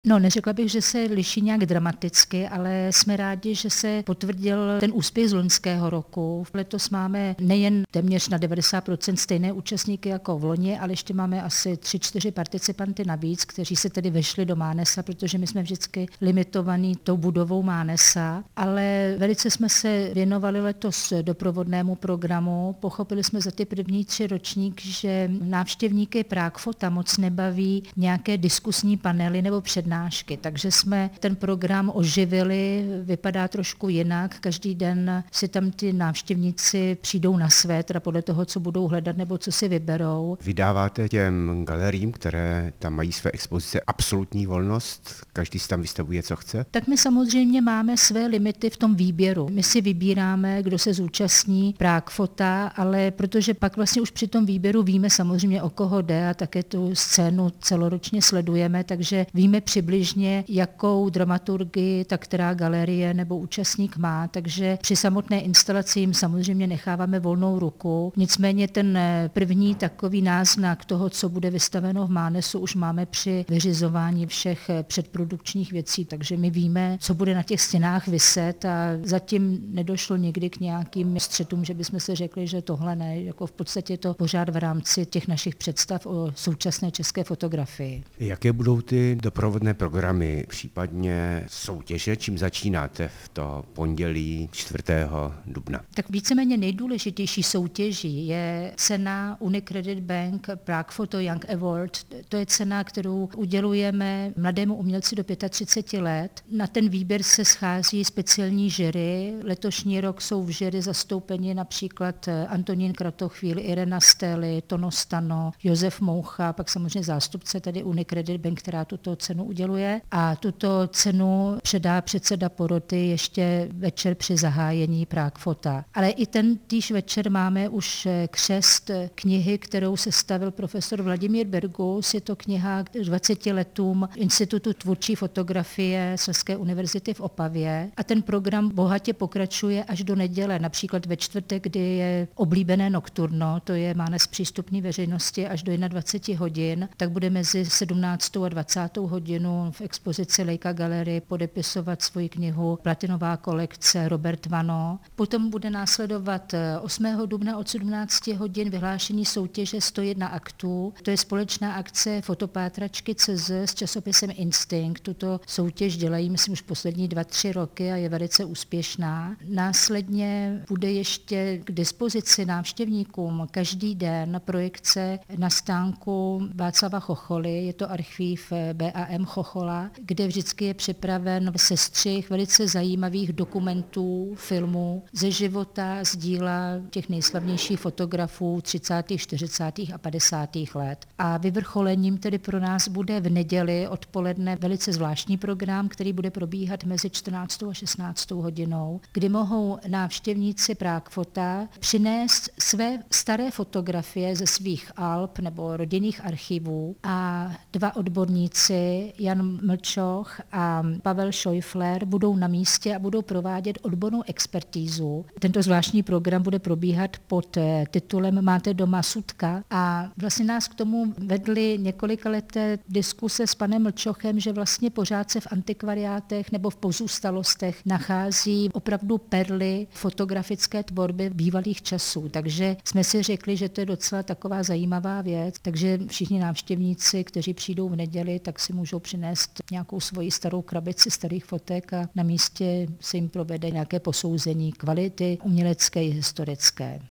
No, neřekla bych, že se liší nějak dramaticky, ale jsme rádi, že se potvrdil ten úspěch z loňského roku. Letos máme nejen téměř na 90% stejné účastníky jako v loni, ale ještě máme asi 3-4 participanty navíc, kteří se tedy vešli do Mánesa, protože my jsme vždycky limitovaní tou budovou Mánesa, ale velice jsme se věnovali letos doprovodnému programu. Pochopili jsme za ty první 3 ročníky, že návštěvníky Prague moc nebaví nějaké diskusní panely nebo přednášky, takže jsme ten program oživili, vypadá trošku jinak, každý den si tam ty návštěvníci přijdou na své, teda podle toho, co budou hledat nebo co si vyberou. Vydáváte těm galeriím, které tam mají své expozice, absolutní volnost, každý si tam vystavuje, co chce? Tak my samozřejmě máme své limity v tom výběru. My si vybíráme, kdo se zúčastní Prague, ale protože pak vlastně už při tom výběru víme samozřejmě, o koho jde a také tu scénu celoročně sledujeme, takže víme přibližně, jakou dramaturgii ta která galerie nebo účastník má, takže při samotné instalaci jim samozřejmě necháváme volnou ruku. Nicméně ten první takový náznak toho, co bude vystaveno v Mánesu, už máme při vyřizování všech předprodukčních věcí, takže my víme, co bude na těch stěnách viset a zatím nedošlo nikdy k nějakým střetům, že bychom se řekli, že tohle ne, jako v podstatě to pořád v rámci těch našich představ o současné české fotografii. Jaké budou ty doprovodné programy, případně soutěže, čím začínáte v to pondělí 4. dubna? Tak víceméně nejdůležitější soutěží je cena Unicredit Bank Prague Photo Young Award. To je cena, kterou udělujeme mladému umělci do 35 let. Na ten výběr se schází speciální jury. Letošní rok jsou v jury zastoupeni například Antonín Kratochvíl, Irena Stely, Tono Stano, Josef Moucha, pak samozřejmě zástupce tedy Unicredit Bank, která tuto cenu uděluje. A tuto cenu předá předseda poroty ještě večer při zahájení Prague Phota. Ale i ten týž večer máme už křest knihy, kterou sestavil profesor Vladimír Bergus. Je to kniha k 20 letům Institutu tvůrčí fotografie Slezské univerzity v Opavě. A ten program bohatě pokračuje až do neděle, například ve čtvrtek, kdy je oblíbené nokturno, to je Mánes přístupný veřejnosti až do 21 hodin, tak bude mezi 17. a 20. hodinu v expozici Leica Gallery podepisovat svoji knihu Platinová kolekce Robert Vano. Potom bude následovat 8. dubna od 17 hodin vyhlášení soutěže 101 aktů. To je společná akce fotopátračky CZ s časopisem Instinct. Tuto soutěž dělají, myslím, už poslední 2-3 roky a je velice úspěšná. Následně bude ještě k dispozici návštěvníkům každý den projekce na stánku Václava Chocholy, je to archív BAM Chochola, kde vždycky je připraven sestřih velice zajímavých dokumentů, filmů ze života, z díla těch nejslavnějších fotografů 30., 40. a 50. let. A vyvrcholením tedy pro nás bude v neděli odpoledne velice zvláštní program, který bude probíhat mezi 14. a 16. hodinou, kdy mohou návštěvníci Prague Phota přinést své staré fotografie ze svých alb nebo rodinných archivů a 2 odborníci, Jan Mlčoch a Pavel Schäufler, budou na místě a budou provádět odbornou expertízu. Tento zvláštní program bude probíhat pod titulem Máte doma sutka a vlastně nás k tomu vedly několikaleté diskuse s panem Mlčochem, že vlastně pořád se v antikvariátech nebo v pozůstalostech nachází opravdu perly fotografické tvorby bývalých časů. Takže jsme si řekli, že to je docela taková zajímavá věc, takže všichni návštěvníci, kteří přijdou v neděli, tak si můžou přinést nějakou svoji starou krabici starých fotek a na místě se jim provede nějaké posouzení kvality umělecké i historické.